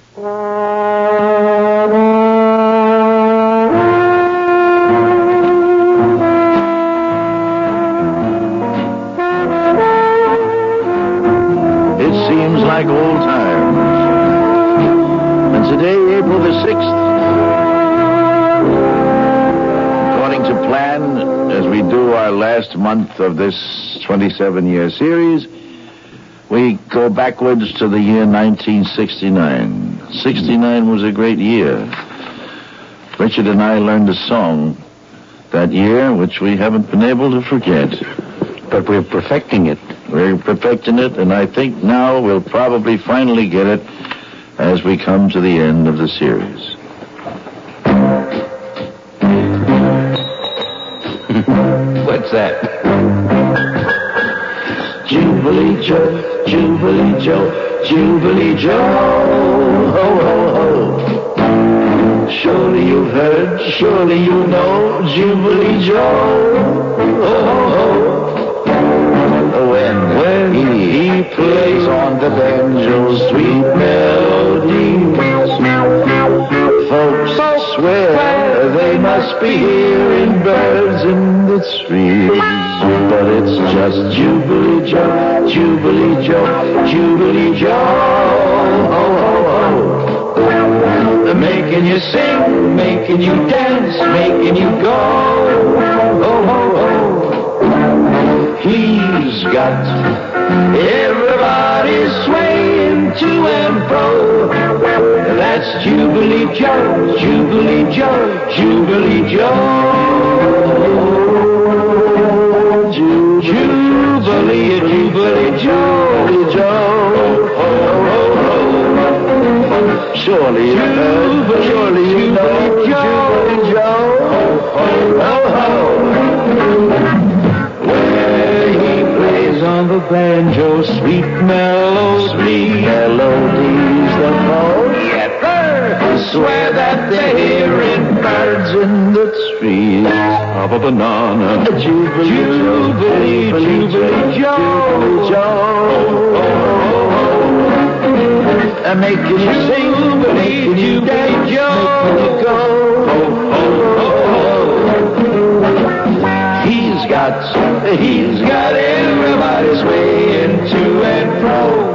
It seems like old times. And today, April the 6th, according to plan, as we do our last month of this 27-year series, we go backwards to the year 1969. 69 was a great year. Richard and I learned a song that year, which we haven't been able to forget. But we're perfecting it. We're perfecting it, and I think now we'll probably finally get it as we come to the end of the series. What's that? Jubilee Joe, Jubilee Joe, Jubilee Joe, ho, ho, ho. Surely you've heard, surely you know, Jubilee Joe, ho, ho, ho. When he plays on the banjo, sweet melodies, folks swear they must be hearing birds in the trees. But it's just Jubilee Joe, Jubilee Joe, Jubilee Joe, ho, ho, ho. Making you sing, making you dance, making you go, ho, ho, ho. He's got everybody swaying to and fro. That's Jubilee Joe, Jubilee Joe, Jubilee Joe. Jubilee, Jubilee Joe, Joe. Ho, ho, ho. Surely you know, surely you know, Jubilee Joe. Ho, ho, ho. On the banjo, sweet melodies, the folks swear that they're hearing birds in the trees of a banana. Jubilee, Jubilee, Jubilee Joe, Joe. Making you sing, making you dance, making you go. He's got everybody swaying to and fro.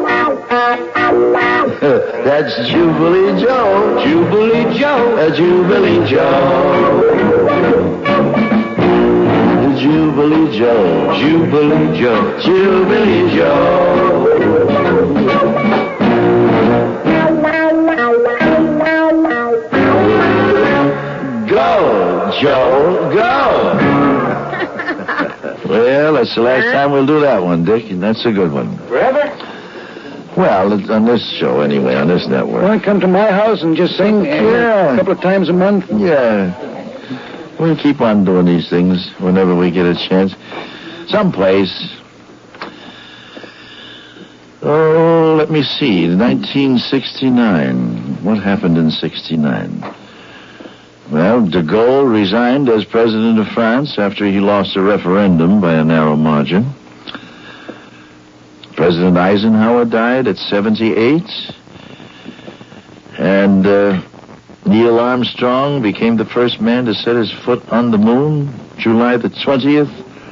That's Jubilee Joe, Jubilee Joe, Jubilee Joe. Jubilee Joe, Jubilee Joe, Jubilee Joe. Go, Joe, go. Well, that's the last time we'll do that one, Dick, and that's a good one. Forever? Well, on this show, anyway, on this network. Want to come to my house and just sing a couple of times a month? Yeah. We'll keep on doing these things whenever we get a chance. Someplace. Oh, let me see. 1969. What happened in 69? Well, de Gaulle resigned as president of France after he lost a referendum by a narrow margin. President Eisenhower died at 78. And Neil Armstrong became the first man to set his foot on the moon, July the 20th,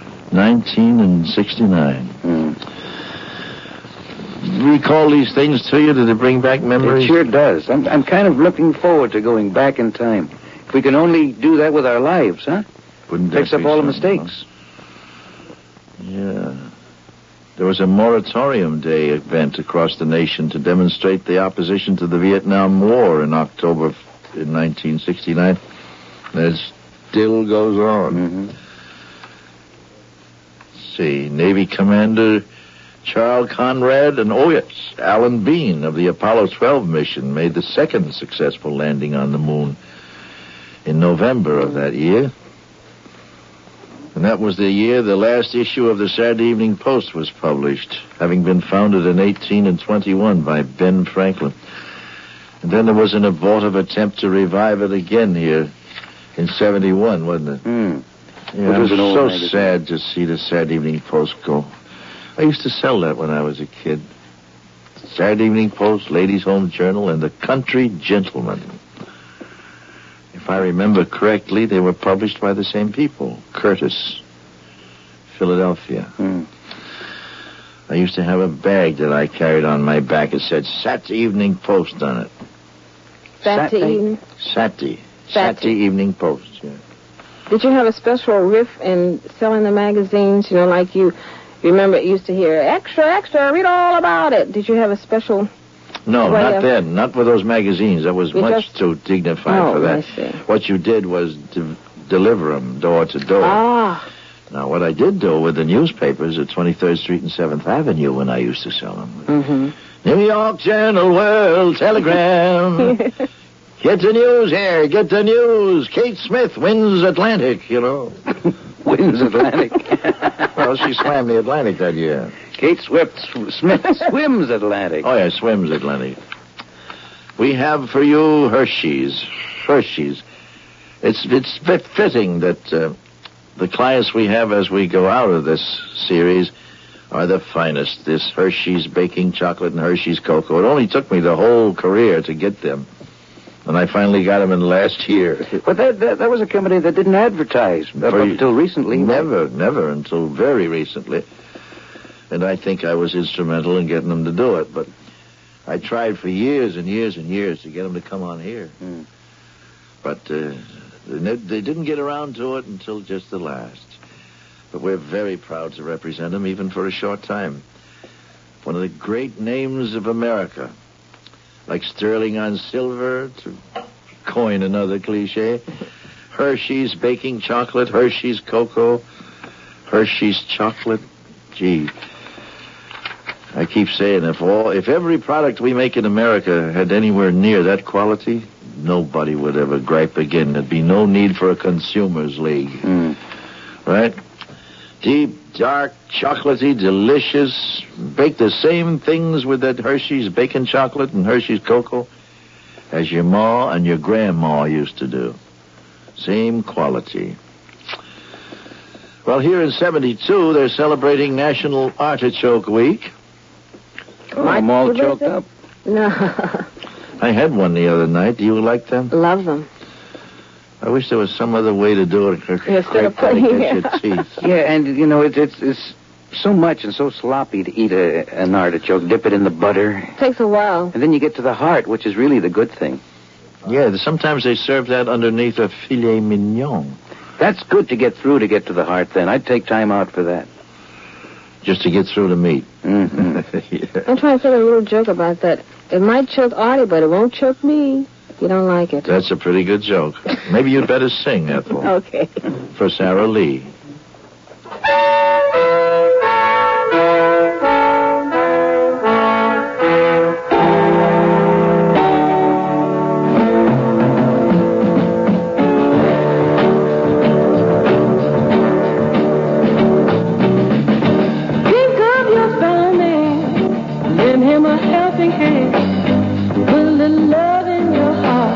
1969. Recall these things to you? Did it bring back memories? It sure does. I'm kind of looking forward to going back in time. If we can only do that with our lives, huh? Wouldn't fix up all the mistakes. Yeah. There was a moratorium day event across the nation to demonstrate the opposition to the Vietnam War in October in 1969. It still goes on. Mm-hmm. Let's see, Navy Commander Charles Conrad and, oh yes, Alan Bean of the Apollo 12 mission made the second successful landing on the moon in November of that year. And that was the year the last issue of the Saturday Evening Post was published, having been founded in 1821 by Ben Franklin. And then there was an abortive attempt to revive it again here in 71, wasn't it? Yeah, it was so sad to see the Saturday Evening Post go. I used to sell that when I was a kid. Saturday Evening Post, Ladies' Home Journal, and the Country Gentleman. If I remember correctly, they were published by the same people. Curtis, Philadelphia. I used to have a bag that I carried on my back. It said Saturday Evening Post on it. Saturday? Saturday Evening Post, yeah. Did you have a special riff in selling the magazines? You know, like you remember it used to hear, extra, extra, read all about it. Did you have a special... No, not then. Not with those magazines. That was much too dignified for that. I see. What you did was deliver them door to door. Ah. Now, what I did do with the newspapers at 23rd Street and 7th Avenue when I used to sell them. New York Journal, World Telegram. Get the news here. Get the news. Kate Smith wins Atlantic, you know. Wins Atlantic. Well, she swam the Atlantic that year. Kate Smith swims Atlantic. Oh, yeah, swims Atlantic. We have for you Hershey's. Hershey's. It's fitting that the clients we have as we go out of this series are the finest. This Hershey's baking chocolate and Hershey's cocoa. It only took me the whole career to get them. And I finally got them in last year. But that was a company that didn't advertise up until recently. Never until very recently. And I think I was instrumental in getting them to do it. But I tried for years and years and years to get them to come on here. But they didn't get around to it until just the last. But we're very proud to represent them, even for a short time. One of the great names of America. Like sterling on silver, to coin another cliche. Hershey's baking chocolate, Hershey's cocoa, Hershey's chocolate. Gee, I keep saying if every product we make in America had anywhere near that quality, nobody would ever gripe again. There'd be no need for a consumers league. Right? Deep, dark, chocolatey, delicious. Bake the same things with that Hershey's bacon chocolate and Hershey's cocoa as your ma and your grandma used to do. Same quality. Well, here in 72, they're celebrating National Artichoke Week. I'm all choked up. No. I had one the other night. Do you like them? Love them. I wish there was some other way to do it. Instead of putting your teeth. Yeah, and, you know, it's so much and so sloppy to eat an artichoke. Dip it in the butter. It takes a while. And then you get to the heart, which is really the good thing. Yeah, sometimes they serve that underneath a filet mignon. That's good to get through to get to the heart, then. I'd take time out for that. Just to get through the meat. Yeah. I'm trying to think of a little joke about that. It might choke Artie, but it won't choke me. You don't like it. That's a pretty good joke. Maybe you'd better sing, Ethel. Okay. For Sarah Lee. Pick up your fellow man, lend him a helping hand, put a little love in your heart.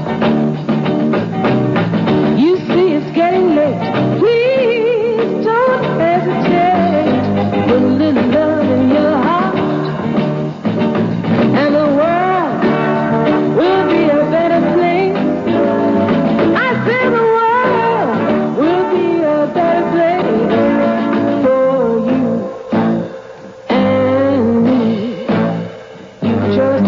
You see it's getting late, please don't hesitate, put a little love in your heart, and the world will be a better place. I said the world will be a better place for you and me. You just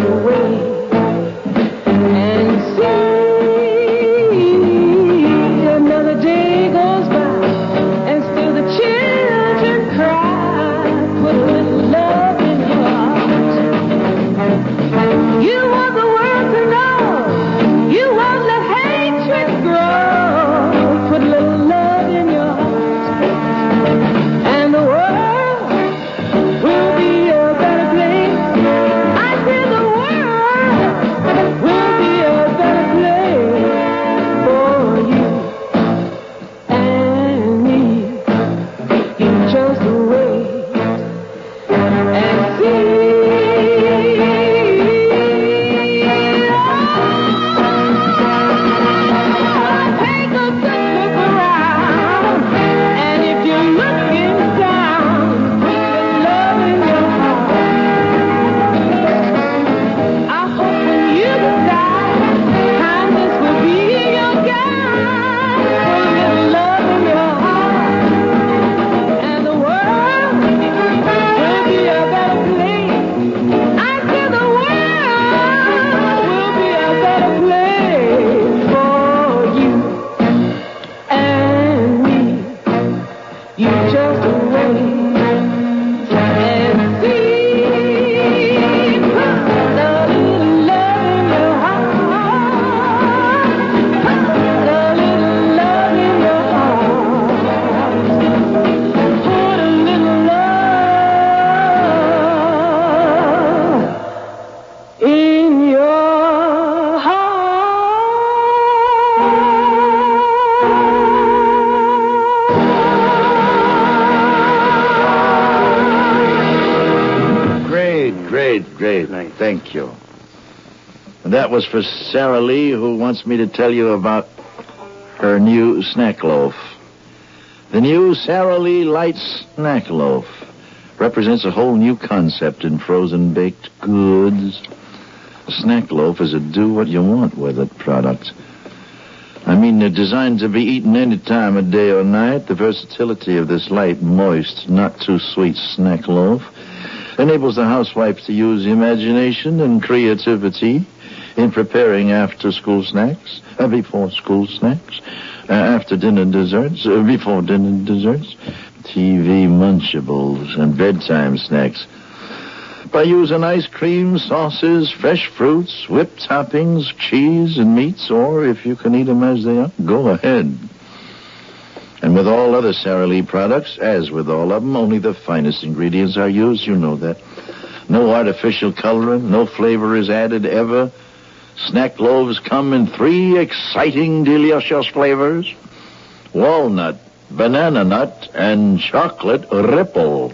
Thank you. And that was for Sarah Lee, who wants me to tell you about her new snack loaf. The new Sarah Lee Light Snack Loaf represents a whole new concept in frozen baked goods. A snack loaf is a do-what-you-want-with-it product. I mean, they're designed to be eaten any time of day or night. The versatility of this light, moist, not-too-sweet snack loaf enables the housewife to use imagination and creativity in preparing after-school snacks, before-school snacks, after-dinner desserts, before-dinner desserts, TV munchables, and bedtime snacks. By using ice cream, sauces, fresh fruits, whipped toppings, cheese, and meats, or if you can eat them as they are, go ahead. And with all other Sara Lee products, as with all of them, only the finest ingredients are used. You know that. No artificial coloring, no flavor is added ever. Snack loaves come in 3 exciting, delicious flavors: walnut, banana nut, and chocolate ripple.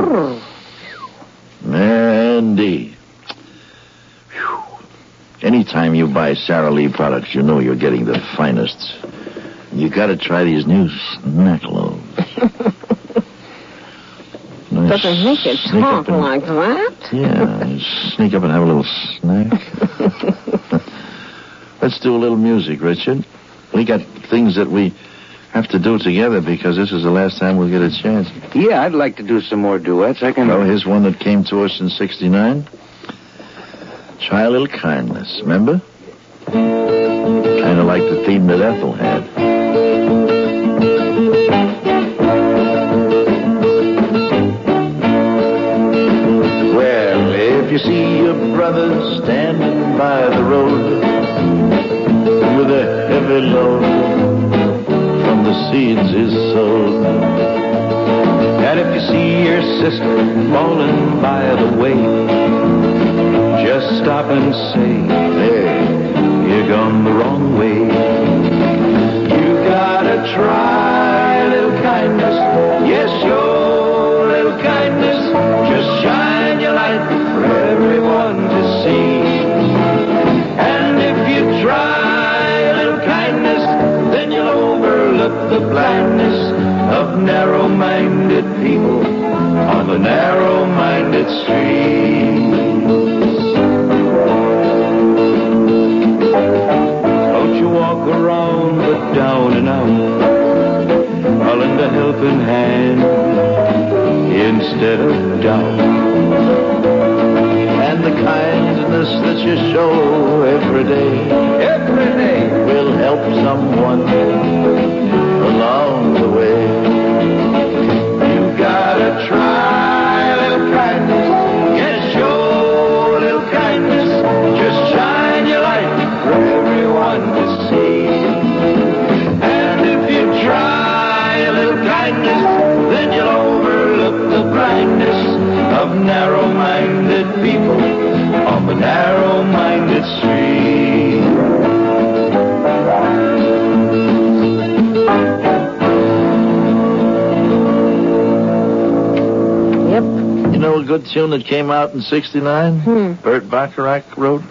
Mandy. Whew. Anytime you buy Sara Lee products, you know you're getting the finest. You gotta try these new snack loaves. Doesn't make it talk like that. Yeah, sneak up and have a little snack. Let's do a little music, Richard. We got things that we have to do together because this is the last time we'll get a chance. Yeah, I'd like to do some more duets. Well, here's one that came to us in 1969. Try a Little Kindness, remember? Kind of like the theme that Ethel had. Well, if you see your brother standing by the road with a heavy load from the seeds he's sowed, and if you see your sister falling by the way, just stop and say, hey, you're gone the wrong way. You gotta try a little kindness. Yes, your little kindness. Just shine your light for everyone to see. And if you try a little kindness, then you'll overlook the blindness of narrow-minded people on the narrow-minded street. Walk around but down and out, I'll lend a helping hand instead of doubt. And the kindness that you show every day will help someone along the way. You gotta try a little kindness. Yes, show a little kindness. Just shine your light for everyone to see. And if you try a little kindness, then you'll overlook the blindness of narrow-minded people on the narrow-minded street. Yep. You know a good tune that came out in 1969? Burt Bacharach wrote?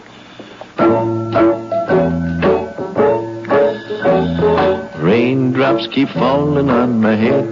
Raindrops keep falling on my head,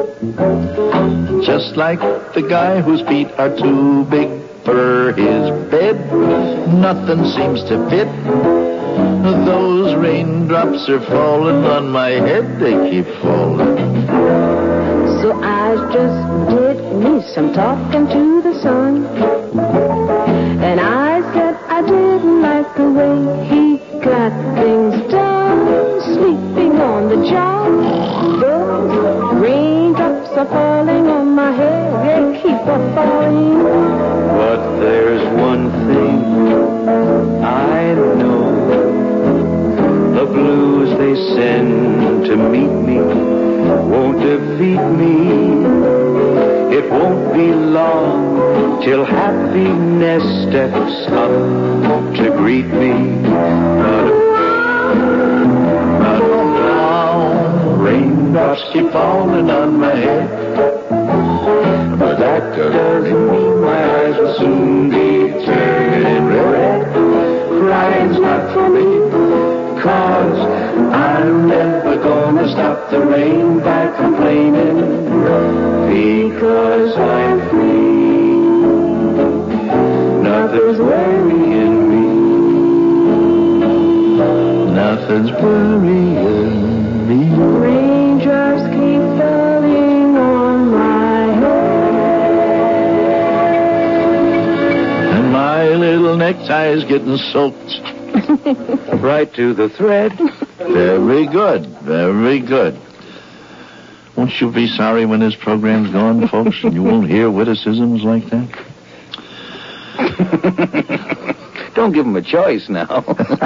just like the guy whose feet are too big for his bed. Nothing seems to fit. Those raindrops are falling on my head. They keep falling. So I just did me some talking to the sun, and I said I didn't like the way he got things done, sleeping on the job. Those raindrops are falling on my head, they keep on falling. But there's one thing I know, the blues they send to meet me won't defeat me. It won't be long till happiness steps up to greet me. Raindrops keep falling on my head, but that doesn't mean my eyes will soon be turning stop the rain by complaining, because I'm free. Nothing's worrying me. Nothing's worrying me. Raindrops keep falling on my head. And my little necktie is getting soaked. Right to the thread. Very good. Very good. Won't you be sorry when this program's gone, folks, and you won't hear witticisms like that? Don't give him a choice now.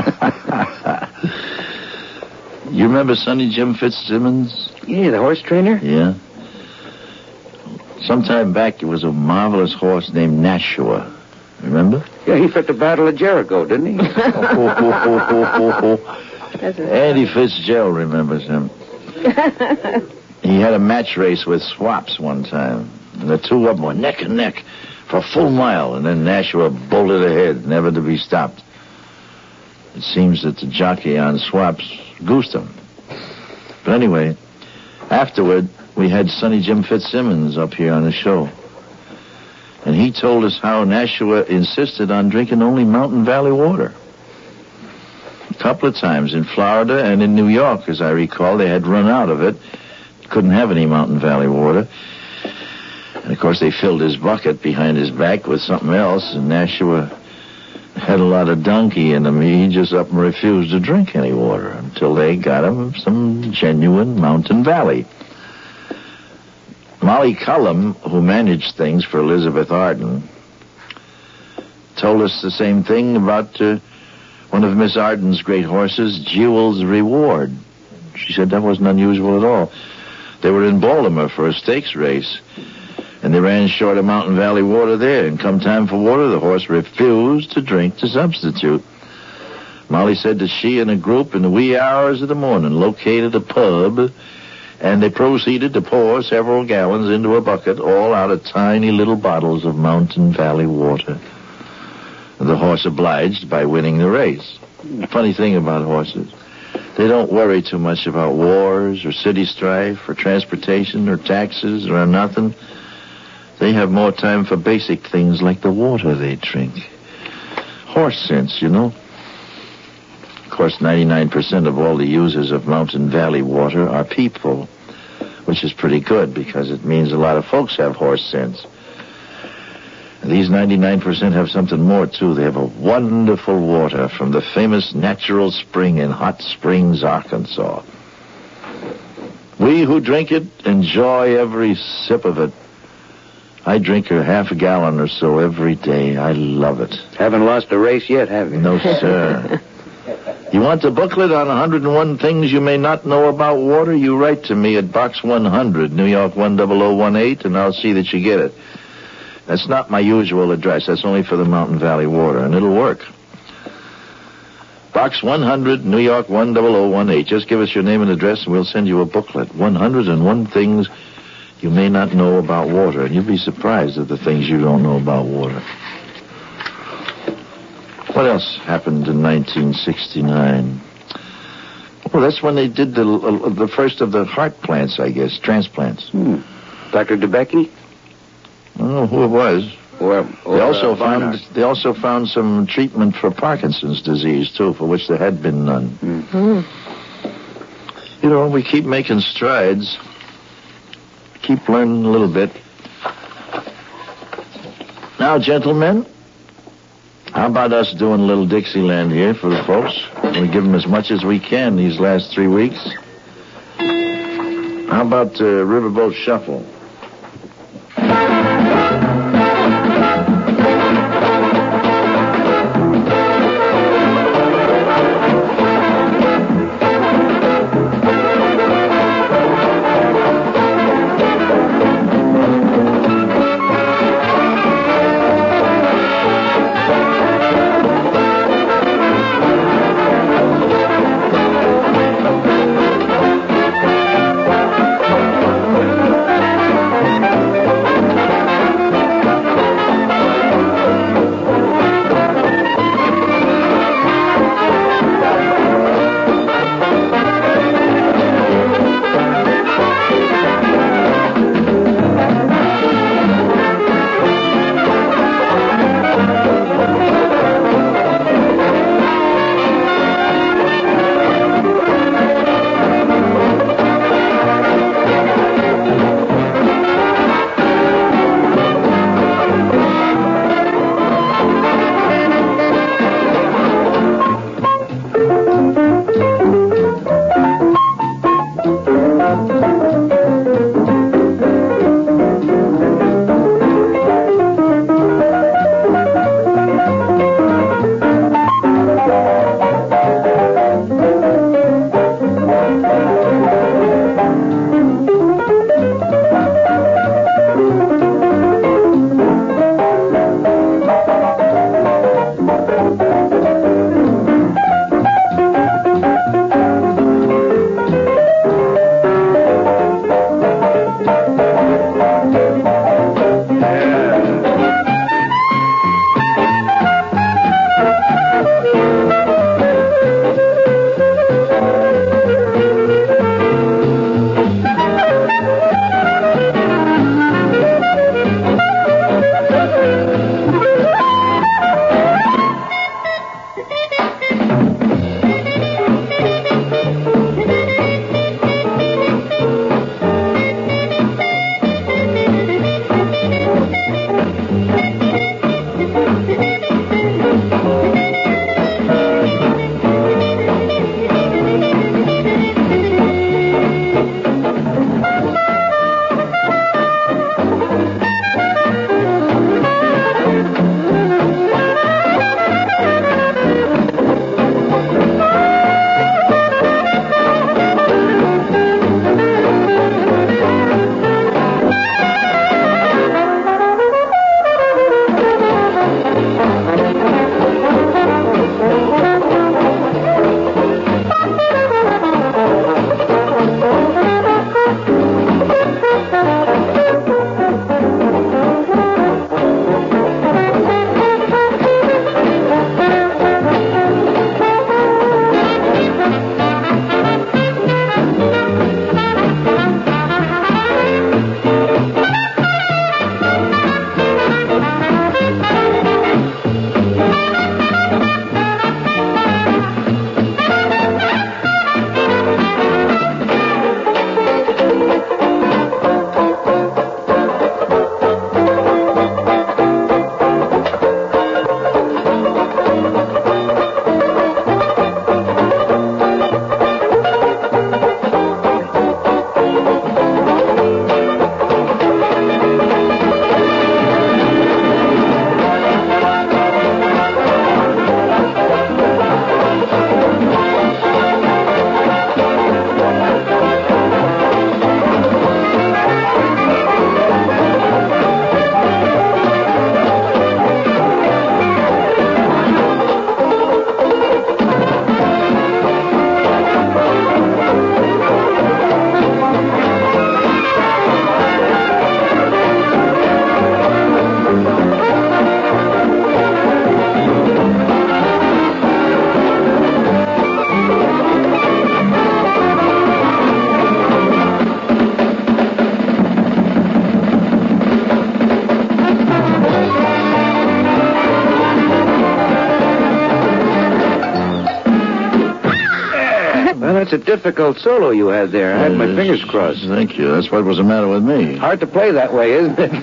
You remember Sonny Jim Fitzsimmons? Yeah, the horse trainer? Yeah. Sometime back, there was a marvelous horse named Nashua. Remember? Yeah, he fought the Battle of Jericho, didn't he? Andy Fitzgerald remembers him. He had a match race with Swaps one time. And the two of them were neck and neck for a full mile. And then Nashua bolted ahead, never to be stopped. It seems that the jockey on Swaps goosed him. But anyway, afterward, we had Sonny Jim Fitzsimmons up here on the show. And he told us how Nashua insisted on drinking only Mountain Valley water. A couple of times in Florida and in New York, as I recall, they had run out of it. Couldn't have any Mountain Valley water. And, of course, they filled his bucket behind his back with something else, and Nashua had a lot of donkey in him. He just up and refused to drink any water until they got him some genuine Mountain Valley. Molly Cullum, who managed things for Elizabeth Arden, told us the same thing about one of Miss Arden's great horses, Jewel's Reward. She said that wasn't unusual at all. They were in Baltimore for a stakes race, and they ran short of Mountain Valley water there, and come time for water, the horse refused to drink to substitute. Molly said that she and a group in the wee hours of the morning located a pub, and they proceeded to pour several gallons into a bucket, all out of tiny little bottles of Mountain Valley water. The horse obliged by winning the race. Funny thing about horses, they don't worry too much about wars or city strife or transportation or taxes or nothing. They have more time for basic things like the water they drink. Horse sense, you know. Of course, 99% of all the users of Mountain Valley water are people, which is pretty good because it means a lot of folks have horse sense. And these 99% have something more, too. They have a wonderful water from the famous natural spring in Hot Springs, Arkansas. We who drink it enjoy every sip of it. I drink a half a gallon or so every day. I love it. Haven't lost a race yet, have you? No, sir. You want a booklet on 101 things you may not know about water? You write to me at Box 100, New York 10018, and I'll see that you get it. That's not my usual address. That's only for the Mountain Valley water, and it'll work. Box 100, New York 10018. Just give us your name and address, and we'll send you a booklet. 101 things you may not know about water, and you'll be surprised at the things you don't know about water. What else happened in 1969? Well, that's when they did the first of the heart plants, I guess, transplants. Dr. DeBecky? I don't know who it was. Or They also found some treatment for Parkinson's disease, too, for which there had been none. You know, we keep making strides. Keep learning a little bit. Now, gentlemen, how about us doing a little Dixieland here for the folks? We give them as much as we can these last 3 weeks. How about Riverboat Shuffle? that's a difficult solo you had there. I had my fingers crossed. Thank you. That's what was the matter with me. Hard to play that way, isn't it?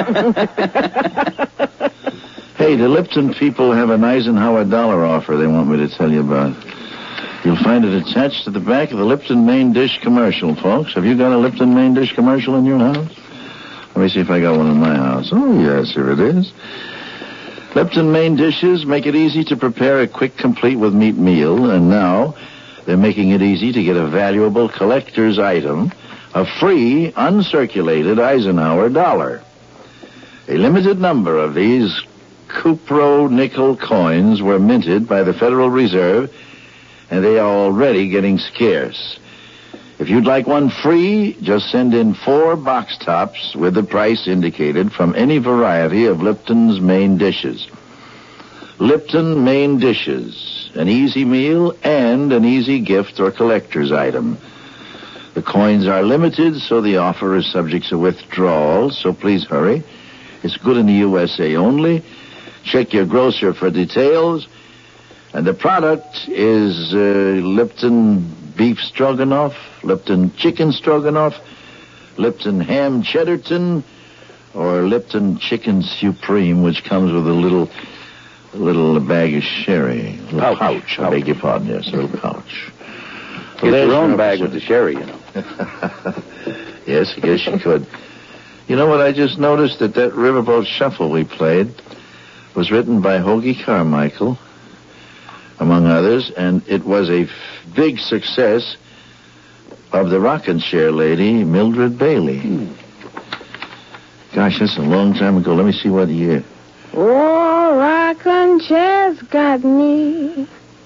Hey, the Lipton people have an Eisenhower dollar offer they want me to tell you about. You'll find it attached to the back of the Lipton main dish commercial, folks. Have you got a Lipton main dish commercial in your house? Let me see if I got one in my house. Oh, yes, here it is. Lipton main dishes make it easy to prepare a quick, complete with meat meal, and now they're making it easy to get a valuable collector's item, a free, uncirculated Eisenhower dollar. A limited number of these Cupro nickel coins were minted by the Federal Reserve, and they are already getting scarce. If you'd like one free, just send in 4 box tops with the price indicated from any variety of Lipton's main dishes. Lipton main dishes, an easy meal and an easy gift or collector's item. The coins are limited, so the offer is subject to withdrawal, so please hurry. It's good in the USA only. Check your grocer for details. And the product is Lipton beef stroganoff, Lipton chicken stroganoff, Lipton ham cheddarton, or Lipton chicken supreme, which comes with a little bag of sherry. A little pouch. I beg your pardon, yes, a little pouch. Get your own bag with the sherry, you know. Yes, I guess you could. You know what I just noticed? That Riverboat Shuffle we played was written by Hoagie Carmichael, among others, and it was a big success of the rocking chair lady, Mildred Bailey. Gosh, that's a long time ago. Let me see what year. Oh, rocking chair's got me.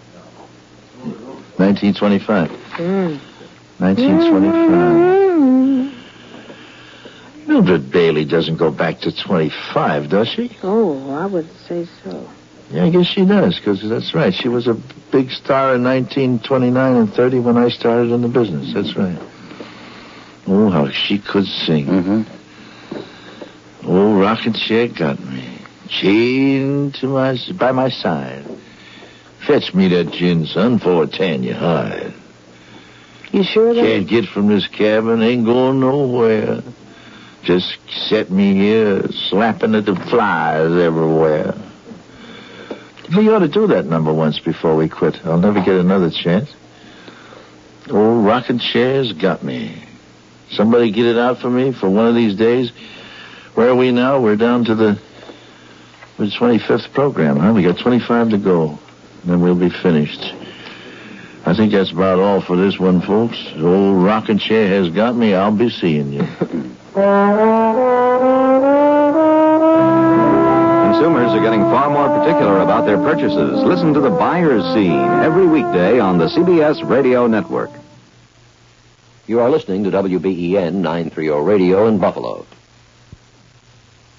1925. 1925. Mildred Bailey doesn't go back to 25, does she? Oh, I would say so. Yeah, I guess she does, because that's right. She was a big star in 1929 and 30 when I started in the business. That's right. Oh, how she could sing. Mm-hmm. Oh, rocking chair got me. Chained by my side. Fetch me that gin, son, for a tan you hide. You sure that? Can't get from this cabin, ain't going nowhere. Just set me here, slapping at the flies everywhere. We ought to do that number once before we quit. I'll never get another chance. Old rocking chair's got me. Somebody get it out for me for one of these days. Where are we now? We're down to the 25th program, huh? We got 25 to go. And then we'll be finished. I think that's about all for this one, folks. Old rocking chair has got me. I'll be seeing you. Consumers are getting far more particular about their purchases. Listen to The Buyer's Scene every weekday on the CBS Radio Network. You are listening to WBEN 930 Radio in Buffalo.